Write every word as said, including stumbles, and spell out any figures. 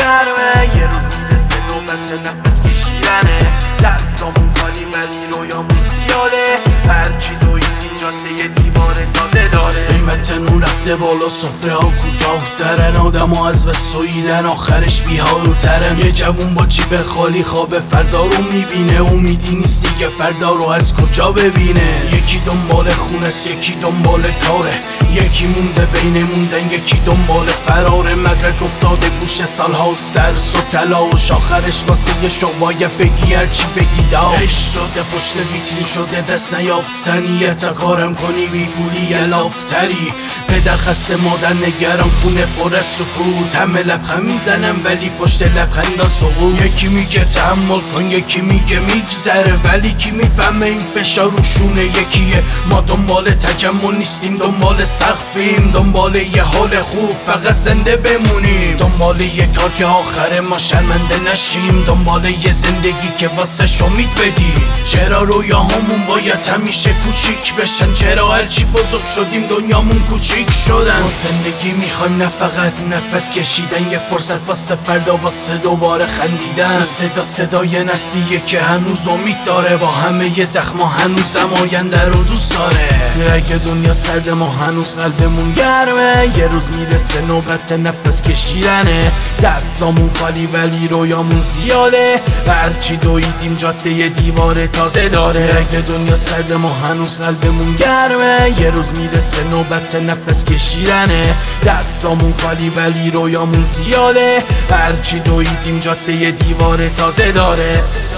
گرمه، یه روز میرسه نوبت نفس کشیدنه. دستامون خالی ولی رویامون زیاده، هرچی دویدیم جاده دیواره تازه داره. قیمت نون رفته بالا، سفره ها کوتاه ترن، آدم ها از بس سویدن آخرش بی‌حال‌ترن. یه جوون با جیب خالی خواب فردا رو میبینه، امیدی نیست دیگه فردا رو از کجا ببینه. یکی دنبال خونست، یکی دنبال کاره، یکی مونده بین موندن، یکی دنبال فراره. مدرک افتاده گوش سالهاست، درس و تلاش، آخرش واسه یه شو باید بگی هرچی بگی داشت. شده پشت ویترین، شده دست نیافتنی، تا کارم کنی بی پولی یه لافتری. پدر خسته، مادر نگران، خونه پر از سکوت، همه لبخند میزنم ولی پشت لبخندا سقوط. یکی میگه تحمل کن، یکی میگه میگذره، ولی کی میفهمه این فشار روشونه یکیه. ما دنبال تجمل نیستیم، دنبال سقفیم، دنبال یه حال خوب فقط زنده بمونیم، دنبال یه کار که آخره ما شرمنده نشیم، دنبال یه زندگی که واسه امید بدیم. چرا رویاهامون باید همیشه کوچیک بشن؟ چرا هرچی بزرگ شدیم دنیامون کوچیک شدن؟ ما زندگی میخوایم، نه فقط نفس کشیدن، یه فرصت واسه فردا، واسه دوباره خندیدن. صدا صدای نسلیه که هنوز امید داره، با همه ی زخما هنوزم آینده رو دوست داره. اگه دنیا سرد ما هنوز قلبمون گرمه، یه روز میرسه نوبت نفس کشیدنه. دستامون خالی ولی رویامون زیاده، هرچی دویدیم جاده دیواره تازه داره. اگه دنیا سرد ما هنوز قلبمون گرمه، یه روز میرسه نوبت نفس کشیدنه. دستامون خالی ولی رویامون زیاده، هرچی دویدیم جاده دیواره تازه داره.